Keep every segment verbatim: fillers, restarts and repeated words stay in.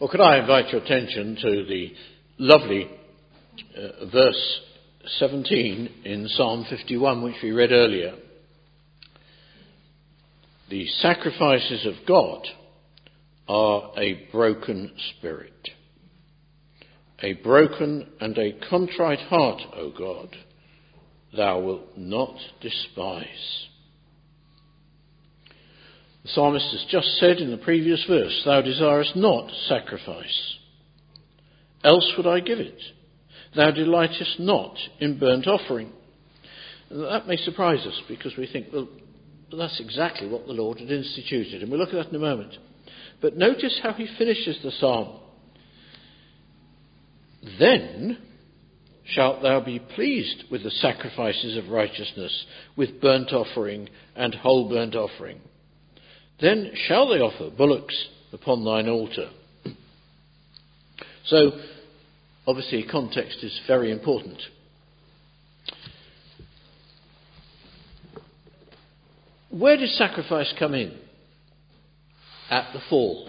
Well, could I invite your attention to the lovely uh, verse seventeen in Psalm fifty-one, which we read earlier. The sacrifices of God are a broken spirit. A broken and a contrite heart, O God, thou wilt not despise. The psalmist has just said in the previous verse, thou desirest not sacrifice, else would I give it. Thou delightest not in burnt offering. And that may surprise us because we think, well, that's exactly what the Lord had instituted. And we'll look at that in a moment. But notice how he finishes the psalm. Then shalt thou be pleased with the sacrifices of righteousness, with burnt offering and whole burnt offering. Then shall they offer bullocks upon thine altar. So, obviously, context is very important. Where does sacrifice come in? At the fall.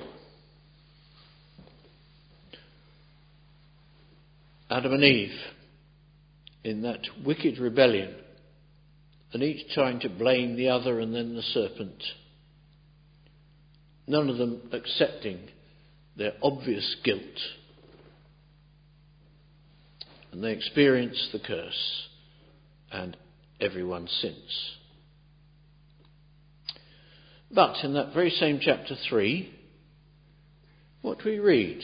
Adam and Eve, in that wicked rebellion, and each trying to blame the other and then the serpent. None of them accepting their obvious guilt. And they experience the curse, and everyone sins. But in that very same chapter three, what do we read?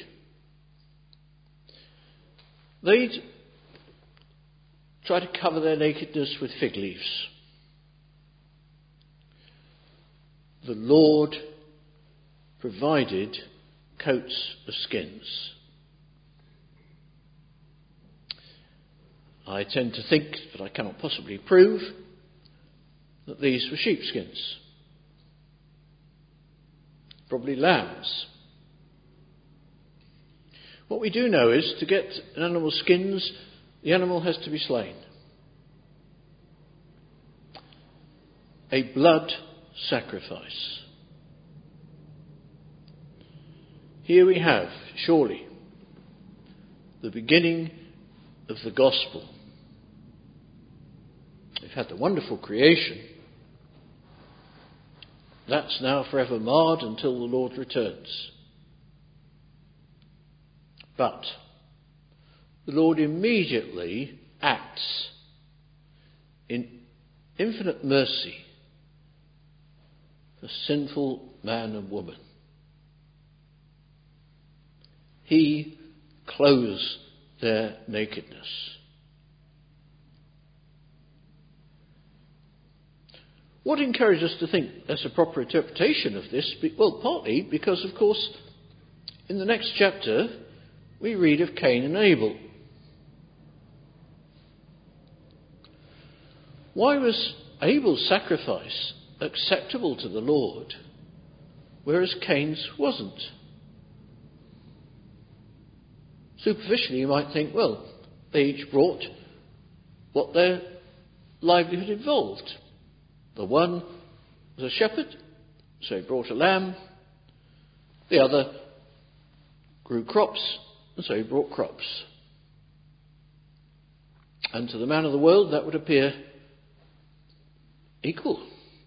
They'd try to cover their nakedness with fig leaves. The Lord provided coats of skins. I tend to think, but I cannot possibly prove, that these were sheepskins. Probably lambs. What we do know is to get an animal's skins, the animal has to be slain. A blood sacrifice. Here we have, surely, the beginning of the gospel. We've had the wonderful creation. That's now forever marred until the Lord returns. But the Lord immediately acts in infinite mercy for sinful man and woman. He clothes their nakedness. What encourages us to think that's a proper interpretation of this? Well, partly because, of course, in the next chapter, we read of Cain and Abel. Why was Abel's sacrifice acceptable to the Lord, whereas Cain's wasn't? Superficially, you might think, well, they each brought what their livelihood involved. The one was a shepherd, so he brought a lamb. The other grew crops, and so he brought crops. And to the man of the world, that would appear equal.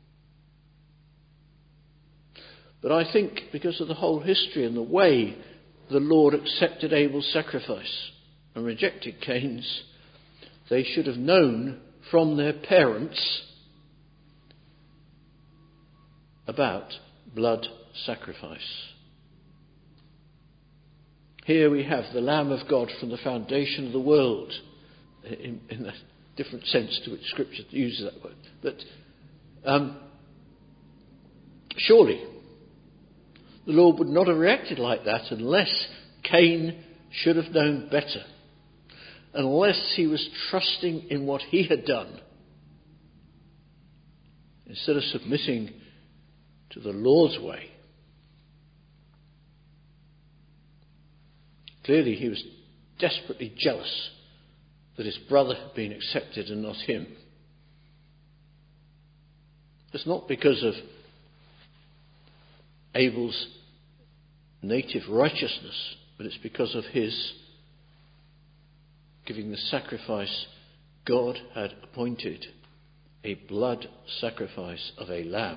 But I think because of the whole history and the way the Lord accepted Abel's sacrifice and rejected Cain's, they should have known from their parents about blood sacrifice. Here we have the Lamb of God from the foundation of the world, in, in a different sense to which Scripture uses that word. But um, surely the Lord would not have reacted like that unless Cain should have known better, unless he was trusting in what he had done, instead of submitting to the Lord's way. Clearly he was desperately jealous that his brother had been accepted and not him. It's not because of Abel's native righteousness, but it's because of his giving the sacrifice God had appointed, a blood sacrifice of a lamb.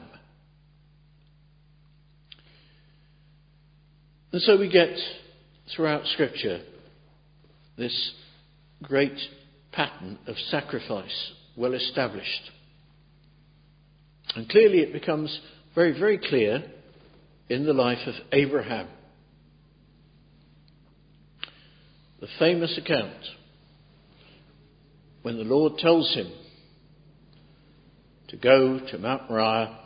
And so we get throughout Scripture this great pattern of sacrifice well established. And clearly it becomes very, very clear in the life of Abraham. The famous account when the Lord tells him to go to Mount Moriah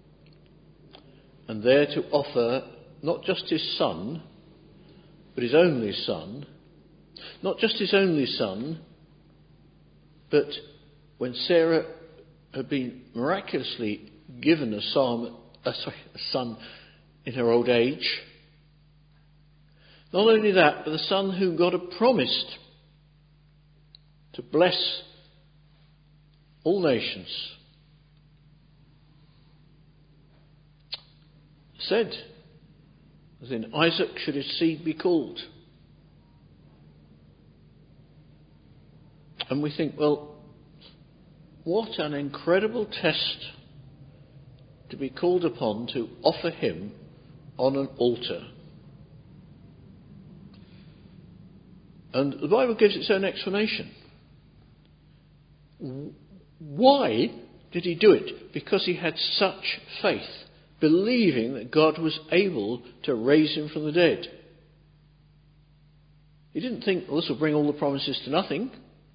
and there to offer not just his son, but his only son. Not just his only son, but when Sarah had been miraculously given a, psalm, uh, sorry, a son in her old age. Not only that, but the son whom God had promised to bless all nations. Said, as in Isaac should his seed be called. And we think, well, what an incredible test to be called upon to offer him on an altar. And the Bible gives its own explanation. Why did he do it? Because he had such faith, believing that God was able to raise him from the dead. He didn't think, well, this will bring all the promises to nothing.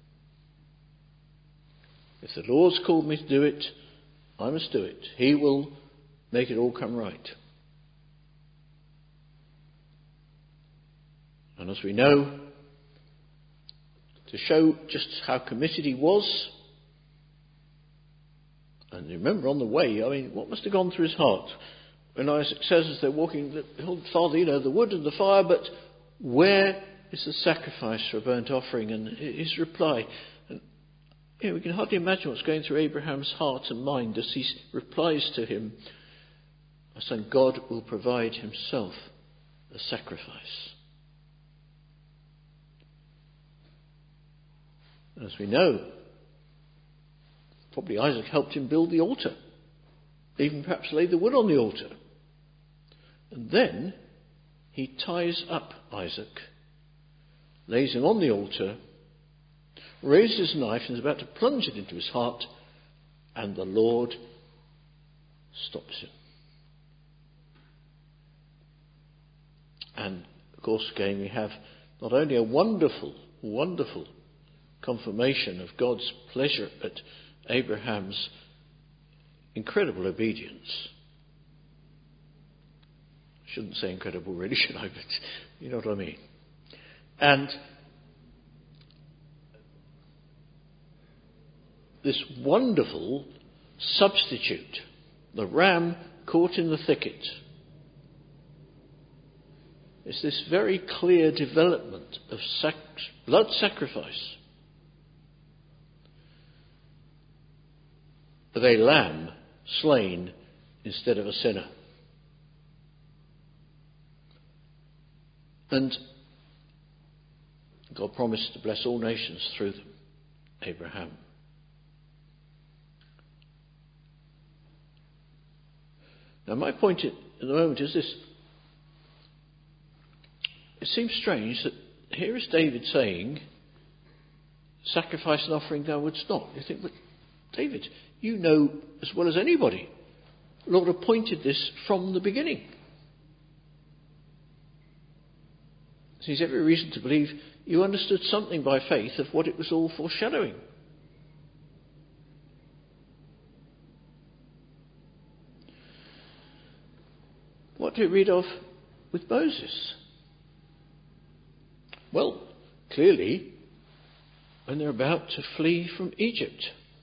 If the Lord's called me to do it, I must do it. He will make it all come right. And as we know, to show just how committed he was, and remember on the way, I mean, what must have gone through his heart when Isaac says as they're walking, behold, Father, you know, the wood and the fire, but where is the sacrifice for a burnt offering? And his reply, and you know, we can hardly imagine what's going through Abraham's heart and mind as he replies to him, my son, God will provide himself a sacrifice. As we know, probably Isaac helped him build the altar, even perhaps lay the wood on the altar. And then he ties up Isaac, lays him on the altar, raises his knife and is about to plunge it into his heart, and the Lord stops him. And of course, again, we have not only a wonderful, wonderful confirmation of God's pleasure at Abraham's incredible obedience. I shouldn't say incredible really, should I? But you know what I mean. And this wonderful substitute, the ram caught in the thicket, is this very clear development of sac- blood sacrifice. Of a lamb slain instead of a sinner. And God promised to bless all nations through them, Abraham. Now my point at the moment is this. It seems strange that here is David saying, sacrifice and offering thou wouldst not. You think, but David, you know as well as anybody, the Lord appointed this from the beginning. So there's every reason to believe you understood something by faith of what it was all foreshadowing. What do we read of with Moses? Well, clearly, when they're about to flee from Egypt,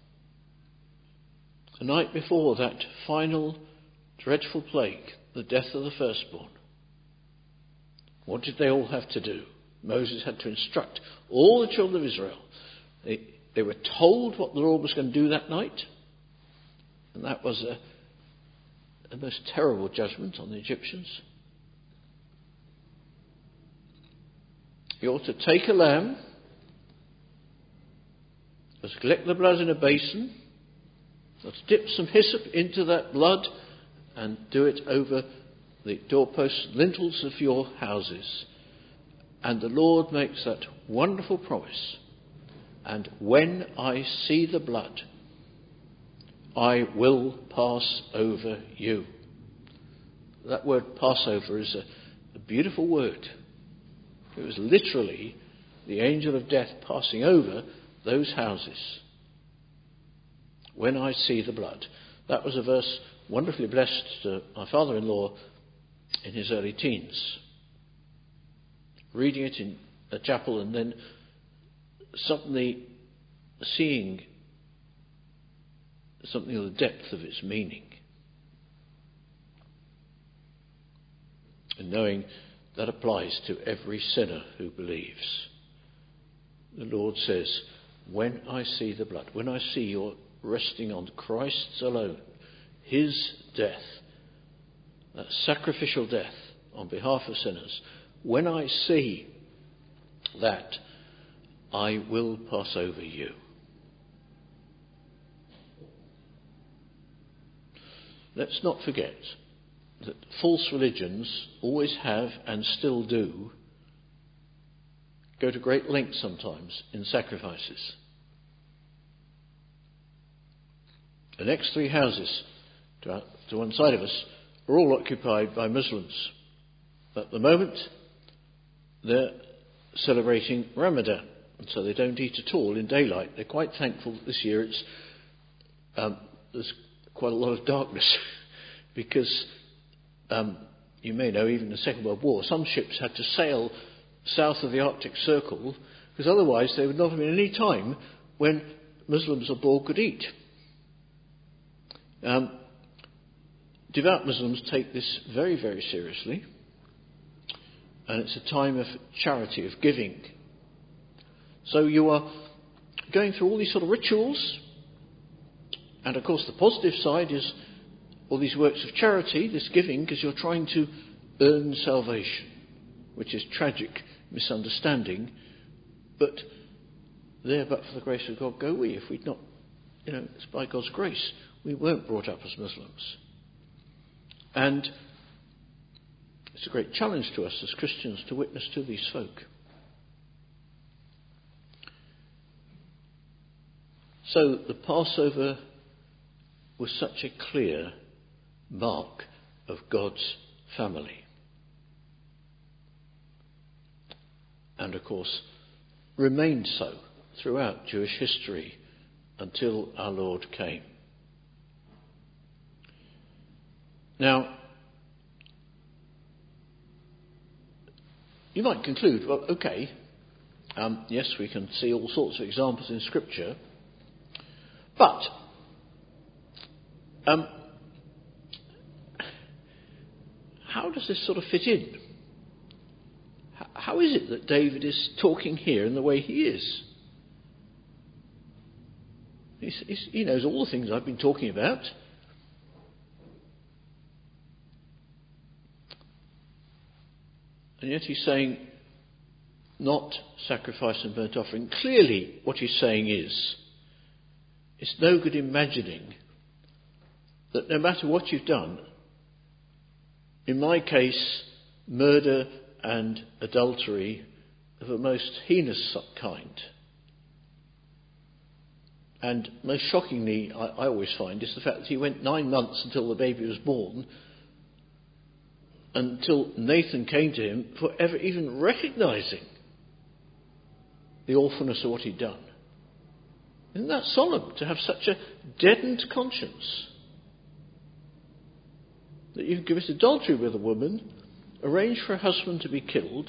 the night before that final dreadful plague, the death of the firstborn, what did they all have to do? Moses had to instruct all the children of Israel. They, they were told what the Lord was going to do that night, and that was a, a most terrible judgment on the Egyptians. You ought to take a lamb, let's collect the blood in a basin, let's dip some hyssop into that blood and do it over the doorposts, lintels of your houses. And the Lord makes that wonderful promise. And when I see the blood, I will pass over you. That word Passover is a, a beautiful word. It was literally the angel of death passing over those houses. When I see the blood. That was a verse wonderfully blessed to my father-in-law in his early teens. Reading it in a chapel and then suddenly seeing something of the depth of its meaning. And knowing that applies to every sinner who believes. The Lord says, when I see the blood, when I see you're resting on Christ's alone, his death, that sacrificial death on behalf of sinners, when I see that, I will pass over you. Let's not forget that false religions always have and still do go to great lengths sometimes in sacrifices. The next three houses to, our, to one side of us are all occupied by Muslims. At the moment, they're celebrating Ramadan, and so they don't eat at all in daylight. They're quite thankful that this year it's um, there's quite a lot of darkness because um, you may know, even in the Second World War, some ships had to sail south of the Arctic Circle because otherwise there would not have been any time when Muslims aboard could eat. Um, devout Muslims take this very, very seriously, and it's a time of charity, of giving. So you are going through all these sort of rituals, and of course the positive side is all these works of charity, this giving, because you're trying to earn salvation, which is tragic misunderstanding. But there, but for the grace of God, go we. If we'd not, you know, it's by God's grace, we weren't brought up as Muslims. And it's a great challenge to us as Christians to witness to these folk. So the Passover was such a clear mark of God's family. And of course, remained so throughout Jewish history until our Lord came. Now, you might conclude, well, okay, um, yes, we can see all sorts of examples in Scripture, but um, how does this sort of fit in? How is it that David is talking here in the way he is? He's, he's, he knows all the things I've been talking about. And yet he's saying, not sacrifice and burnt offering. Clearly what he's saying is, it's no good imagining that no matter what you've done, in my case, murder and adultery of a most heinous kind. And most shockingly, I, I always find, is the fact that he went nine months until the baby was born, until Nathan came to him for ever even recognising the awfulness of what he'd done. Isn't that solemn, to have such a deadened conscience? That you can commit adultery with a woman, arrange for a husband to be killed,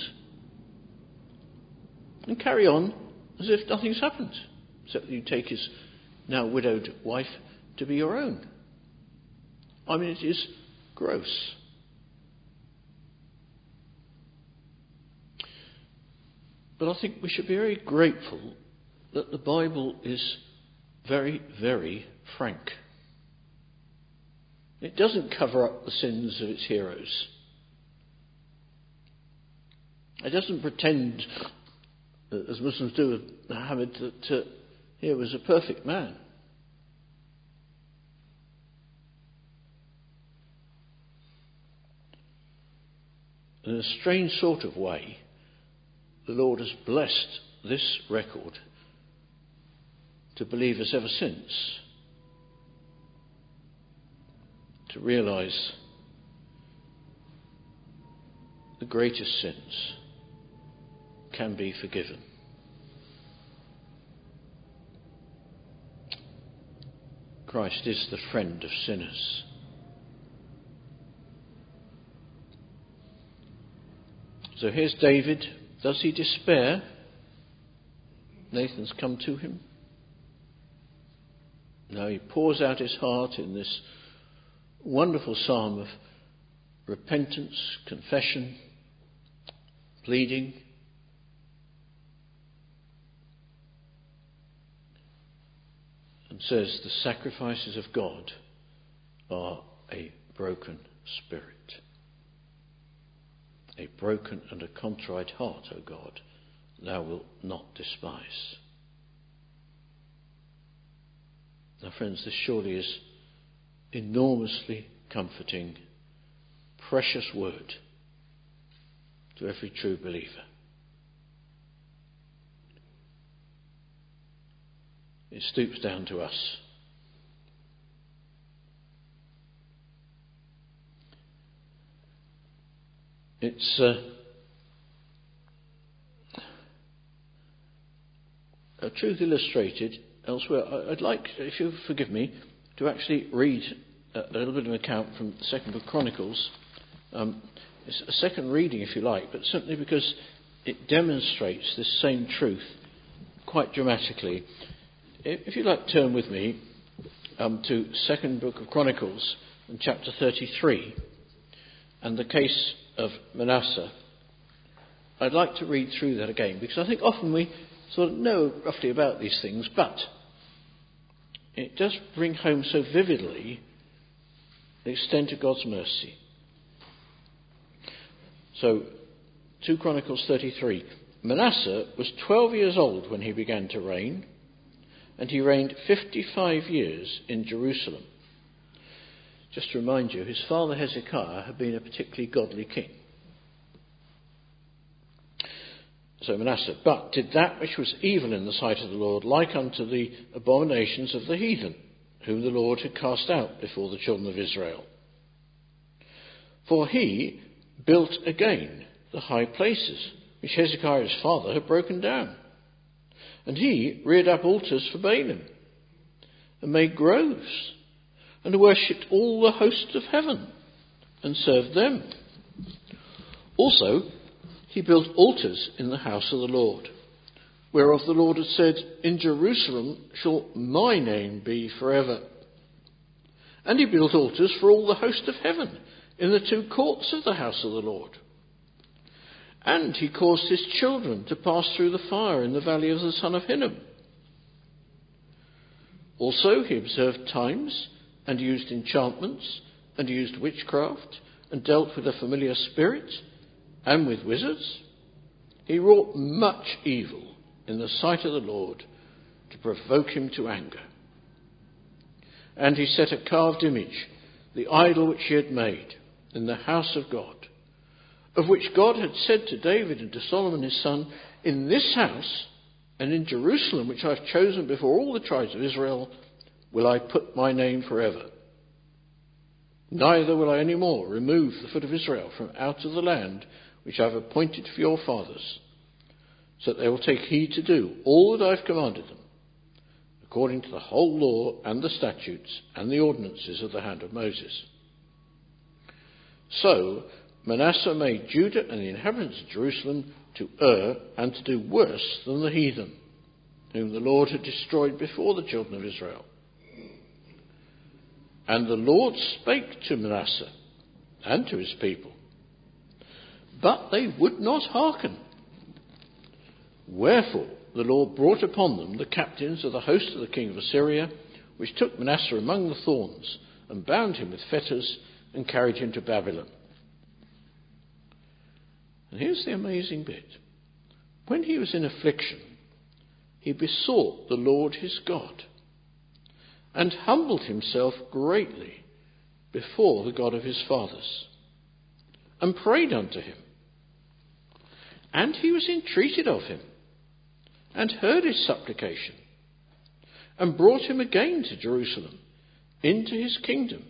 and carry on as if nothing's happened, except that you take his now widowed wife to be your own. I mean, it is gross. But I think we should be very grateful that the Bible is very, very frank. It doesn't cover up the sins of its heroes. It doesn't pretend as Muslims do with Muhammad, that uh, he was a perfect man. In a strange sort of way, the Lord has blessed this record to believers ever since, to realise the greatest sins can be forgiven. Christ is the friend of sinners. So here's David. Does he despair? Nathan's come to him. No, he pours out his heart in this wonderful psalm of repentance, confession, pleading. And says the sacrifices of God are a broken spirit. A broken and a contrite heart, O God, thou wilt not despise. Now, friends, this surely is enormously comforting, precious word to every true believer. It stoops down to us. It's uh, a truth illustrated elsewhere. I'd like, if you forgive me, to actually read a little bit of an account from the second book of Chronicles. Um, it's a second reading, if you like, but simply because it demonstrates this same truth quite dramatically. If you'd like to turn with me um, to second book of Chronicles and chapter thirty-three and the case of Manasseh, I'd like to read through that again, because I think often we sort of know roughly about these things, but it does bring home so vividly the extent of God's mercy. So, two Chronicles thirty-three. Manasseh was twelve years old when he began to reign, and he reigned fifty-five years in Jerusalem. Just to remind you, his father Hezekiah had been a particularly godly king. So Manasseh, but did that which was evil in the sight of the Lord, like unto the abominations of the heathen, whom the Lord had cast out before the children of Israel. For he built again the high places, which Hezekiah his father had broken down. And he reared up altars for Baalim, and made groves, and worshipped all the hosts of heaven, and served them. Also, he built altars in the house of the Lord, whereof the Lord had said, in Jerusalem shall my name be forever. And he built altars for all the host of heaven, in the two courts of the house of the Lord. And he caused his children to pass through the fire in the valley of the son of Hinnom. Also he observed times, and used enchantments, and used witchcraft, and dealt with a familiar spirit, and with wizards. He wrought much evil in the sight of the Lord, to provoke him to anger. And he set a carved image, the idol which he had made, in the house of God, of which God had said to David and to Solomon his son, in this house and in Jerusalem, which I have chosen before all the tribes of Israel, will I put my name forever. Neither will I any more remove the foot of Israel from out of the land which I have appointed for your fathers, so that they will take heed to do all that I have commanded them, according to the whole law and the statutes and the ordinances of the hand of Moses. So Manasseh made Judah and the inhabitants of Jerusalem to err and to do worse than the heathen, whom the Lord had destroyed before the children of Israel. And the Lord spake to Manasseh and to his people, but they would not hearken. Wherefore the Lord brought upon them the captains of the host of the king of Assyria, which took Manasseh among the thorns, and bound him with fetters, and carried him to Babylon. And here's the amazing bit. when he was in affliction, he besought the Lord his God, and humbled himself greatly before the God of his fathers, and prayed unto him. And he was entreated of him, and heard his supplication, and brought him again to Jerusalem, into his kingdom.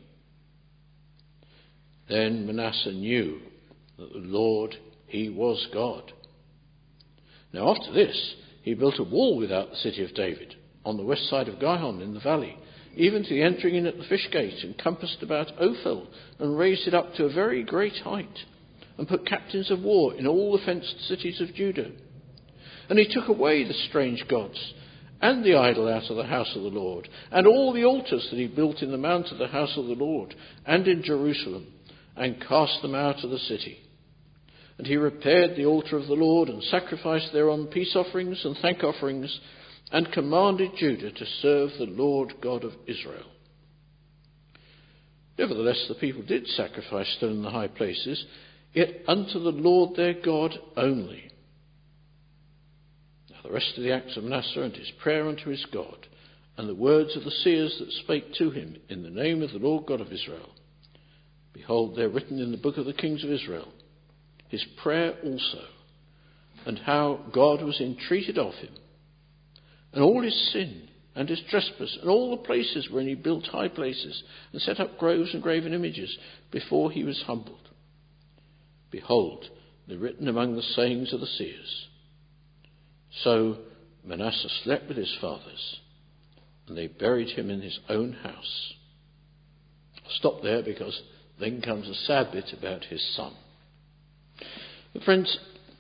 Then Manasseh knew that the Lord, he was God. Now after this, he built a wall without the city of David, on the west side of Gihon in the valley, even to the entering in at the fish gate, and compassed about Ophel, and raised it up to a very great height, and put captains of war in all the fenced cities of Judah. And he took away the strange gods, and the idol out of the house of the Lord, and all the altars that he built in the mount of the house of the Lord, and in Jerusalem, and cast them out of the city. And he repaired the altar of the Lord, and sacrificed thereon peace offerings and thank offerings, and commanded Judah to serve the Lord God of Israel. Nevertheless, the people did sacrifice still in the high places, yet unto the Lord their God only. Now the rest of the acts of Manasseh, and his prayer unto his God, and the words of the seers that spake to him in the name of the Lord God of Israel, behold, they are written in the book of the kings of Israel, his prayer also, and how God was entreated of him, and all his sin, and his trespass, and all the places wherein he built high places, and set up groves and graven images, before he was humbled. Behold, they're written among the sayings of the seers. So Manasseh slept with his fathers, and they buried him in his own house. I'll stop there, because then comes a sad bit about his son. But friends,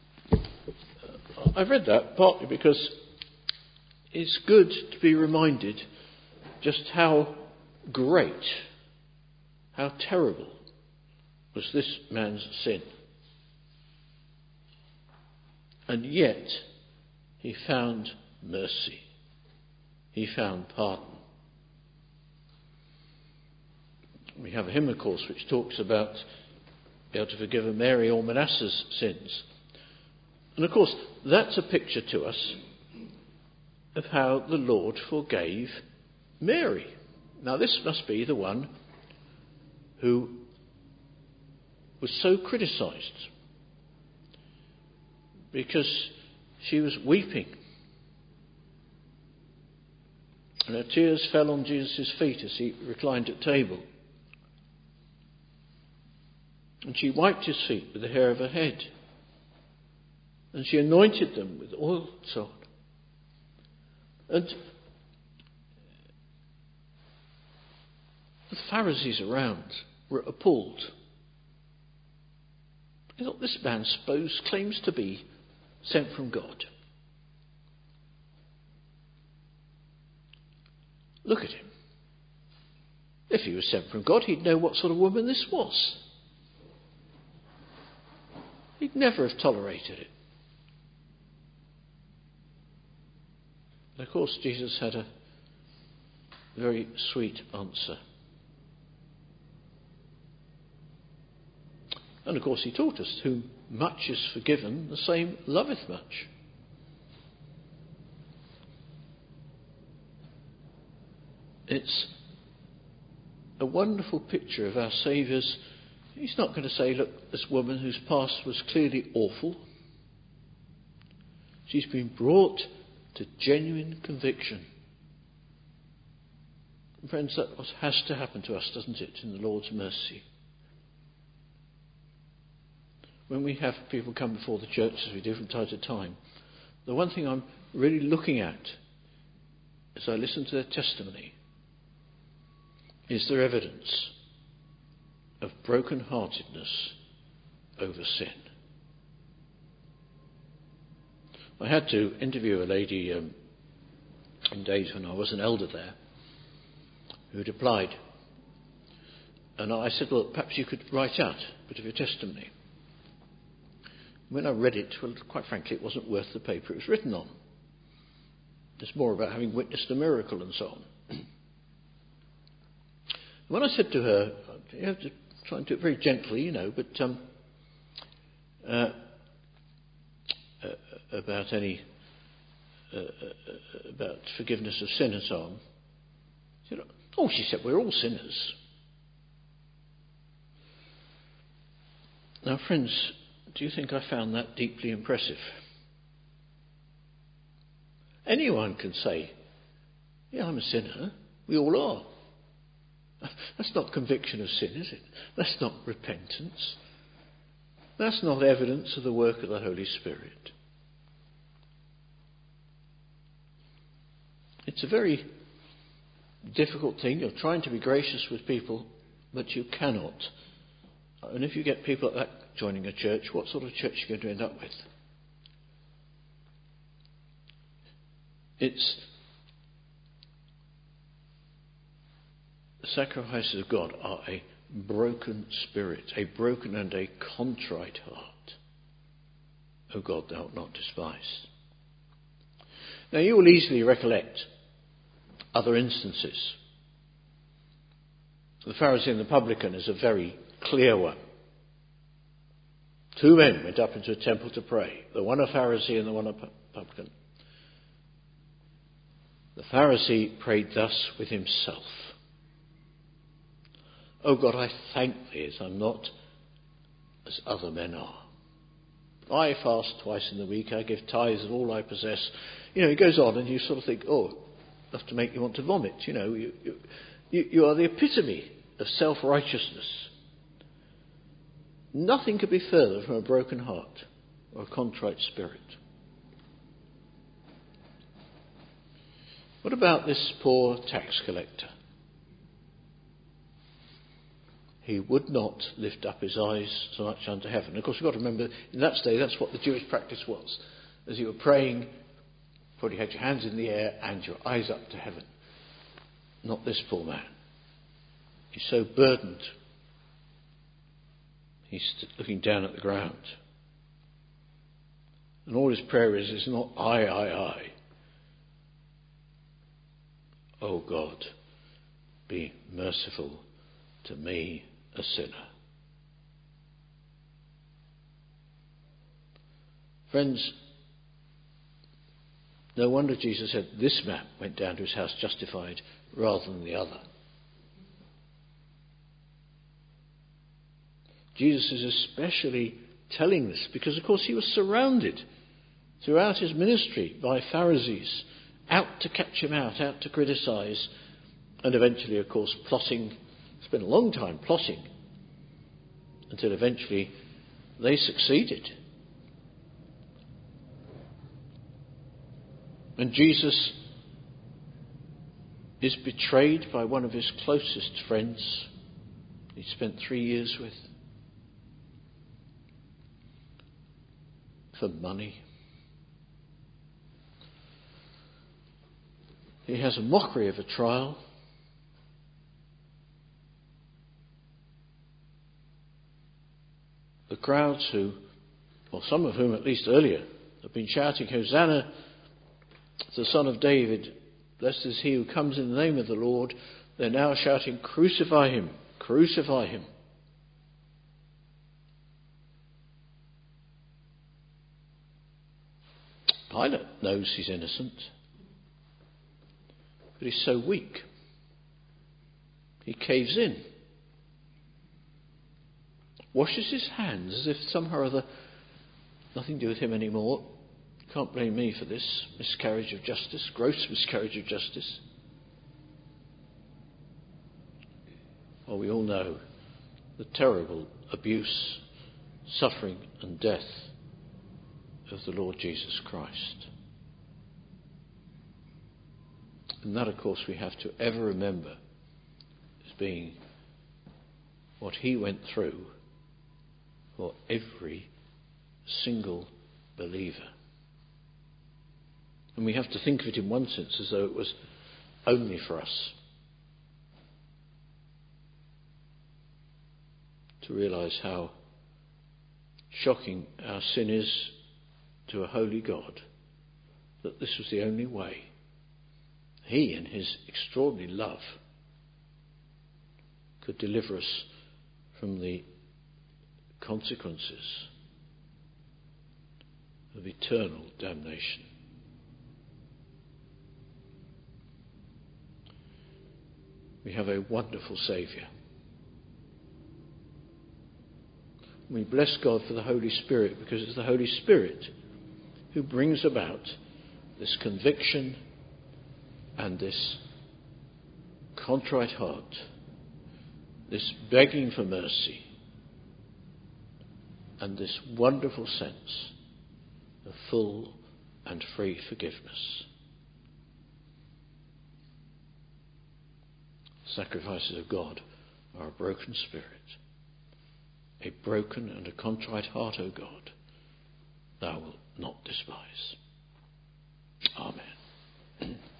I've read that partly because it's good to be reminded just how great, how terrible was this man's sin. And yet he found mercy. He found pardon. We have a hymn, of course, which talks about being able to forgive Mary or Manasseh's sins. And of course, that's a picture to us of how the Lord forgave Mary. Now, this must be the one who was so criticised because she was weeping, and her tears fell on Jesus' feet as he reclined at table. And she wiped his feet with the hair of her head, and she anointed them with oil and so on. And the Pharisees around were appalled. They thought, this man suppose claims to be sent from God. Look at him. If he was sent from God, he'd know what sort of woman this was. He'd never have tolerated it. And of course, Jesus had a very sweet answer. And of course, he taught us, whom much is forgiven, the same loveth much. It's a wonderful picture of our Saviour's. He's not going to say, look, this woman whose past was clearly awful, she's been brought to genuine conviction. And friends, that has to happen to us, doesn't it, in the Lord's mercy? When we have people come before the church, as we do from time to time, the one thing I'm really looking at as I listen to their testimony is their evidence of broken-heartedness over sin. I had to interview a lady um, in days when I was an elder there who had applied. And I said, well, perhaps you could write out a bit of your testimony. When I read it, well, quite frankly, it wasn't worth the paper it was written on. It's more about having witnessed a miracle and so on. When I said to her, you have to try and do it very gently, you know, but um, uh, a, a about any uh, uh, about forgiveness of sin and so on. She said, oh, she said, we're all sinners. Now, friends, do you think I found that deeply impressive? Anyone can say, yeah, I'm a sinner. We all are. That's not conviction of sin, is it? That's not repentance. That's not evidence of the work of the Holy Spirit. It's a very difficult thing. You're trying to be gracious with people, but you cannot. And if you get people like that joining a church, what sort of church are you going to end up with? It's the sacrifices of God are a broken spirit, a broken and a contrite heart. O God, thou art not despised. Now you will easily recollect other instances. The Pharisee and the publican is a very clear one. Two men went up into a temple to pray, the one a Pharisee and the one a publican. The Pharisee prayed thus with himself. O God, I thank thee as I'm not as other men are. I fast twice in the week, I give tithes of all I possess. You know, he goes on and you sort of think, oh, enough to make you want to vomit. You know, you, you, you are the epitome of self-righteousness. Nothing could be further from a broken heart or a contrite spirit. What about this poor tax collector? He would not lift up his eyes so much unto heaven. Of course, we've got to remember, in that day, that's what the Jewish practice was. As you were praying, probably had your hands in the air and your eyes up to heaven. Not this poor man. He's so burdened. He's looking down at the ground. And all his prayer is, is not I, I, I. Oh God, be merciful to me, a sinner. Friends, no wonder Jesus said this man went down to his house justified rather than the other. Jesus is especially telling this because, of course, he was surrounded throughout his ministry by Pharisees out to catch him out, out to criticise, and eventually, of course, plotting. Spent a long time plotting until eventually they succeeded. And Jesus is betrayed by one of his closest friends he spent three years with for money. He has a mockery of a trial. The crowds who, or some of whom at least earlier, have been shouting, Hosanna to the Son of David, blessed is he who comes in the name of the Lord, they're now shouting, crucify him, crucify him. Pilate knows he's innocent, but he's so weak. He caves in. Washes his hands as if somehow or other nothing to do with him anymore. Can't blame me for this miscarriage of justice, gross miscarriage of justice. Well, we all know the terrible abuse, suffering and death of the Lord Jesus Christ. And that, of course, we have to ever remember as being what he went through for every single believer. And we have to think of it in one sense as though it was only for us. To realise how shocking our sin is to a holy God, that this was the only way. He, in his extraordinary love, could deliver us from the consequences of of eternal damnation. We have a wonderful Saviour. We bless God for the Holy Spirit, because it's the Holy Spirit who brings about this conviction and this contrite heart, this begging for mercy, and this wonderful sense of full and free forgiveness. Sacrifices of God are a broken spirit, a broken and a contrite heart, O God, thou wilt not despise. Amen.